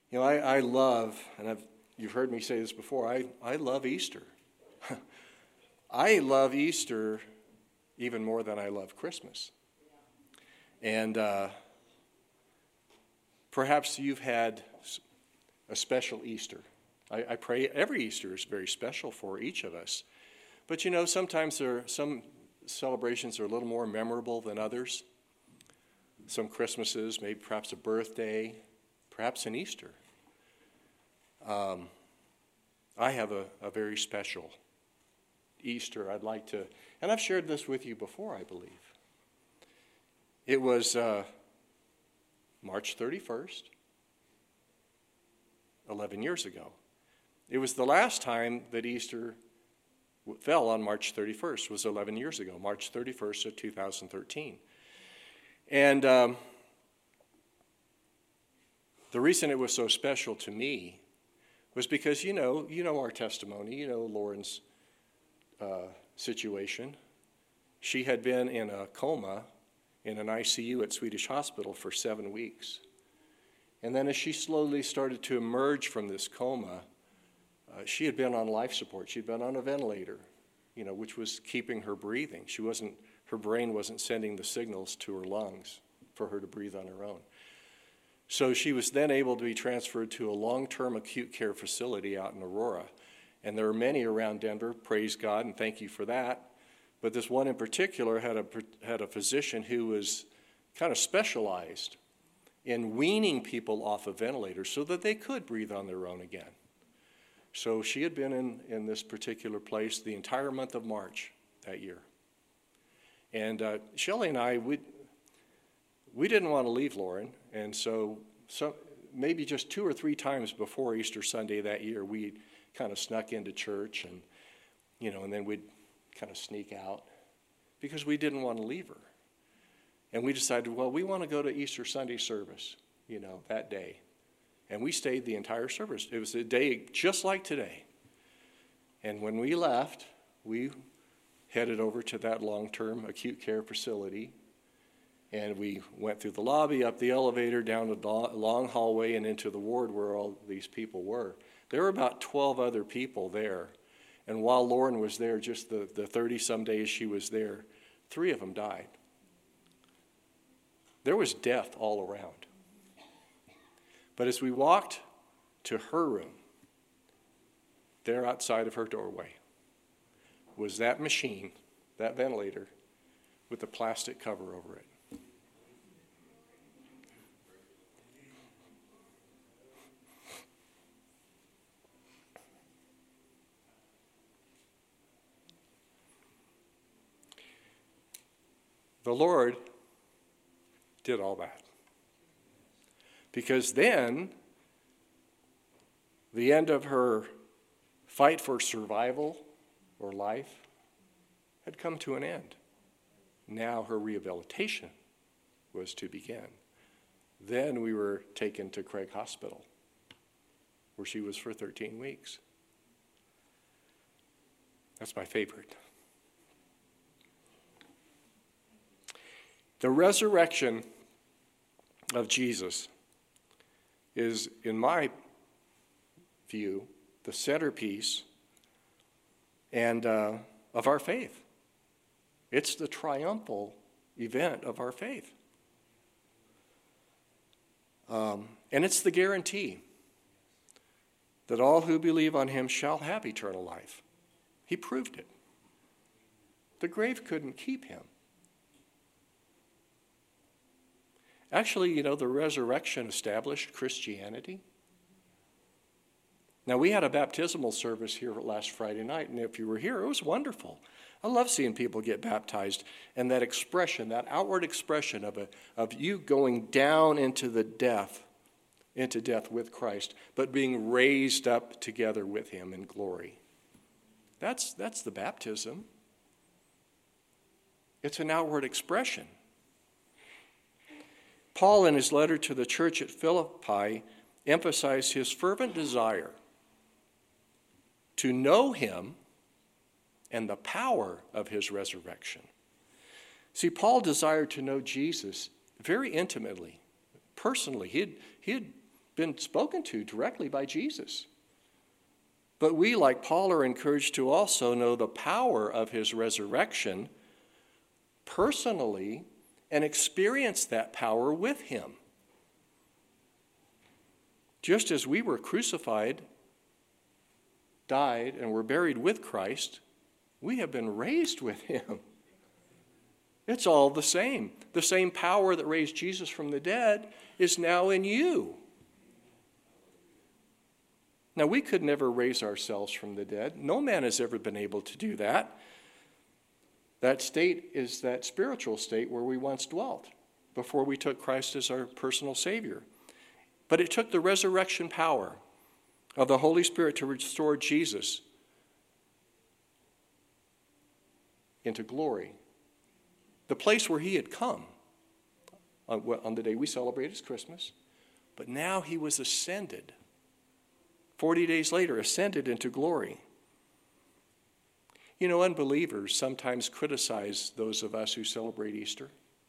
You know, I love, and you've heard me say this before, I love Easter. I love Easter even more than I love Christmas. And perhaps you've had a special Easter. I pray every Easter is very special for each of us. But you know, sometimes some celebrations are a little more memorable than others. Some Christmases, maybe perhaps a birthday, perhaps an Easter. I have a very special Easter I'd like to, and I've shared this with you before, I believe. It was March 31st, 11 years ago. It was the last time that Easter fell on March 31st, was 11 years ago, March 31st of 2013. And the reason it was so special to me was because, you know our testimony, you know Lauren's situation. She had been in a coma in an ICU at Swedish Hospital for 7 weeks. And then as she slowly started to emerge from this coma, she had been on life support. She'd been on a ventilator, which was keeping her breathing. Her brain wasn't sending the signals to her lungs for her to breathe on her own. So she was then able to be transferred to a long-term acute care facility out in Aurora. And there are many around Denver, praise God, and thank you for that. But this one in particular had a physician who was kind of specialized in weaning people off of ventilators so that they could breathe on their own again. So she had been in this particular place the entire month of March that year. And Shelley and I, we didn't want to leave Lauren, and so maybe just 2 or 3 times before Easter Sunday that year, we kind of snuck into church, and and then we'd kind of sneak out because we didn't want to leave her. And we decided, well, we want to go to Easter Sunday service, that day. And we stayed the entire service. It was a day just like today. And when we left, we headed over to that long-term acute care facility. And we went through the lobby, up the elevator, down the long hallway, and into the ward where all these people were. There were about 12 other people there. And while Lauren was there, just the 30-some days she was there, 3 of them died. There was death all around. But as we walked to her room, there outside of her doorway was that machine, that ventilator, with the plastic cover over it. The Lord did all that. Because then, the end of her fight for survival or life had come to an end. Now her rehabilitation was to begin. Then we were taken to Craig Hospital, where she was for 13 weeks. That's my favorite. The resurrection of Jesus is, in my view, the centerpiece and of our faith. It's the triumphal event of our faith. And it's the guarantee that all who believe on him shall have eternal life. He proved it. The grave couldn't keep him. Actually, the resurrection established Christianity. Now, we had a baptismal service here last Friday night, and if you were here, it was wonderful. I love seeing people get baptized, and that expression, that outward expression of you going down into death with Christ, but being raised up together with him in glory. That's the baptism. It's an outward expression. Paul, in his letter to the church at Philippi, emphasized his fervent desire to know him and the power of his resurrection. See, Paul desired to know Jesus very intimately, personally. He had been spoken to directly by Jesus. But we, like Paul, are encouraged to also know the power of his resurrection personally and experience that power with him. Just as we were crucified, died, and were buried with Christ, we have been raised with him. It's all the same. The same power that raised Jesus from the dead is now in you. Now, we could never raise ourselves from the dead. No man has ever been able to do that. That state is that spiritual state where we once dwelt before we took Christ as our personal Savior. But it took the resurrection power of the Holy Spirit to restore Jesus into glory, the place where he had come on the day we celebrate his Christmas. But now he was ascended. 40 days later, ascended into glory. You know, unbelievers sometimes criticize those of us who celebrate Easter.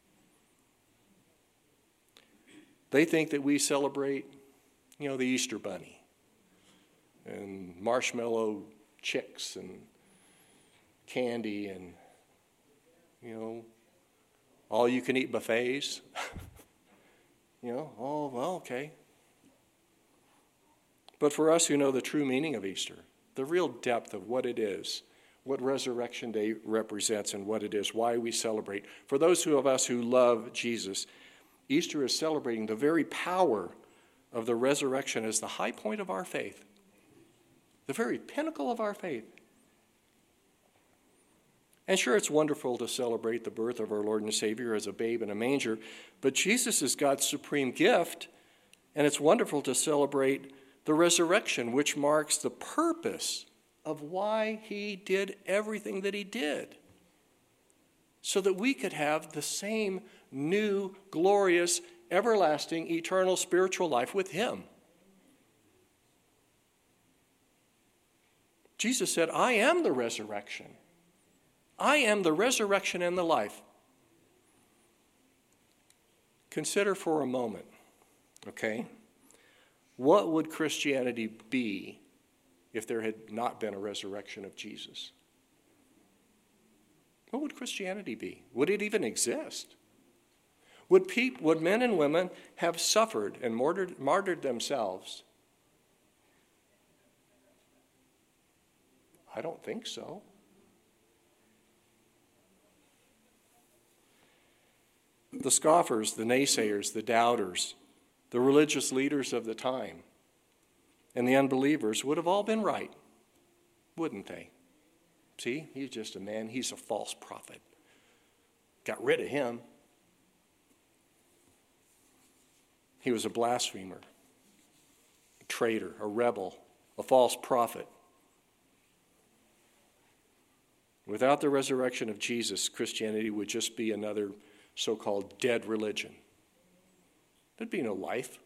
They think that we celebrate, the Easter bunny and marshmallow chicks and candy and, all-you-can-eat buffets. Oh, well, okay. But for us who know the true meaning of Easter, the real depth of what it is, what Resurrection Day represents and what it is, why we celebrate, for those of us who love Jesus, Easter is celebrating the very power of the resurrection as the high point of our faith, the very pinnacle of our faith. And sure, it's wonderful to celebrate the birth of our Lord and Savior as a babe in a manger, but Jesus is God's supreme gift, and it's wonderful to celebrate the resurrection, which marks the purpose of why he did everything that he did, so that we could have the same new, glorious, everlasting, eternal spiritual life with him. Jesus said, I am the resurrection. I am the resurrection and the life. Consider for a moment, okay? What would Christianity be if there had not been a resurrection of Jesus? What would Christianity be? Would it even exist? Would men and women have suffered and martyred themselves? I don't think so. The scoffers, the naysayers, the doubters, the religious leaders of the time, and the unbelievers would have all been right, wouldn't they? See, he's just a man. He's a false prophet. Got rid of him. He was a blasphemer, a traitor, a rebel, a false prophet. Without the resurrection of Jesus, Christianity would just be another so-called dead religion. There'd be no life.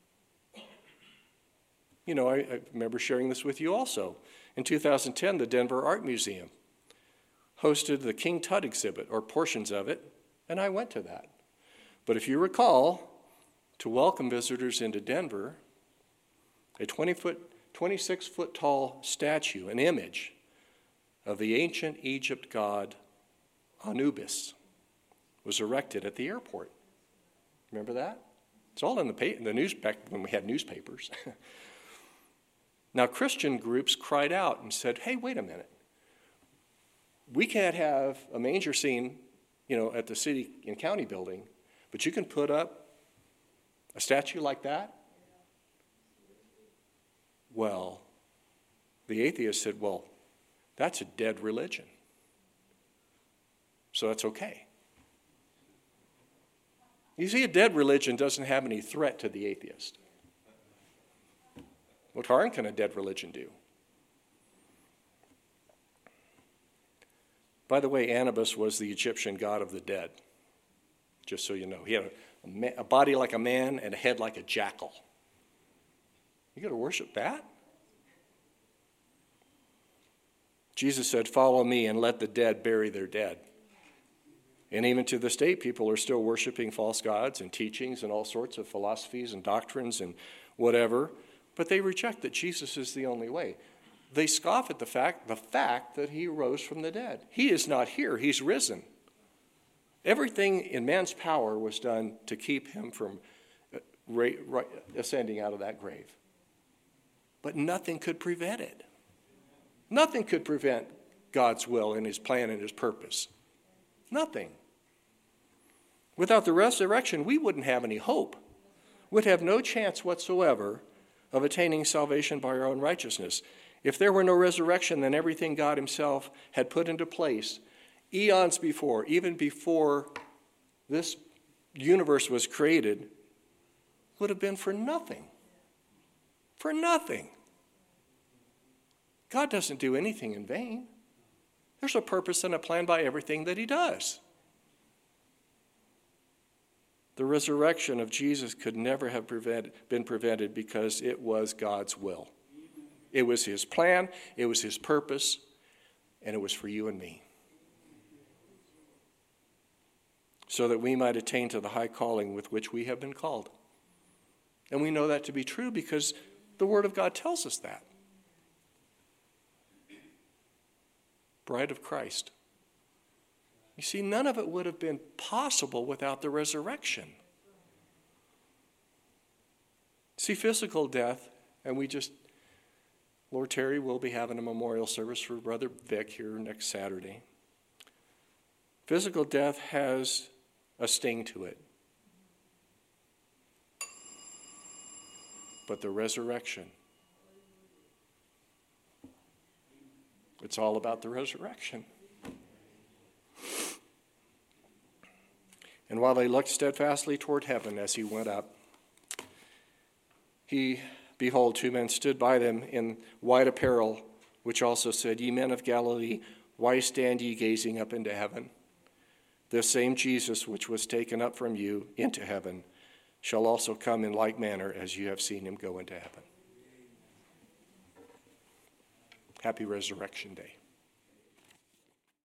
I remember sharing this with you also. In 2010, the Denver Art Museum hosted the King Tut exhibit, or portions of it, and I went to that. But if you recall, to welcome visitors into Denver, a 26-foot tall statue, an image of the ancient Egypt god Anubis, was erected at the airport. Remember that? It's all in the news back when we had newspapers. Now, Christian groups cried out and said, hey, wait a minute. We can't have a manger scene, at the city and county building, but you can put up a statue like that? Well, the atheist said, well, that's a dead religion. So that's okay. You see, a dead religion doesn't have any threat to the atheist. What harm can a dead religion do? By the way, Anubis was the Egyptian god of the dead, just so you know. He had a body like a man and a head like a jackal. You got to worship that? Jesus said, follow me and let the dead bury their dead. And even to this day, people are still worshiping false gods and teachings and all sorts of philosophies and doctrines and whatever, but they reject that Jesus is the only way. They scoff at the fact that he rose from the dead. He is not here. He's risen. Everything in man's power was done to keep him from ascending out of that grave. But nothing could prevent it. Nothing could prevent God's will and his plan and his purpose. Nothing. Without the resurrection, we wouldn't have any hope. We'd have no chance whatsoever of attaining salvation by our own righteousness. If there were no resurrection, then everything God himself had put into place eons before, even before this universe was created, would have been for nothing. For nothing. God doesn't do anything in vain. There's a purpose and a plan by everything that he does. The resurrection of Jesus could never have been prevented because it was God's will. It was his plan, it was his purpose, and it was for you and me. So that we might attain to the high calling with which we have been called. And we know that to be true because the Word of God tells us that. Bride of Christ. You see, none of it would have been possible without the resurrection. See, physical death, and Lord Terry will be having a memorial service for Brother Vic here next Saturday. Physical death has a sting to it. But the resurrection, it's all about the resurrection. And while they looked steadfastly toward heaven as he went up, behold, two men stood by them in white apparel, which also said, Ye men of Galilee, why stand ye gazing up into heaven? This same Jesus which was taken up from you into heaven shall also come in like manner as you have seen him go into heaven. Happy Resurrection Day.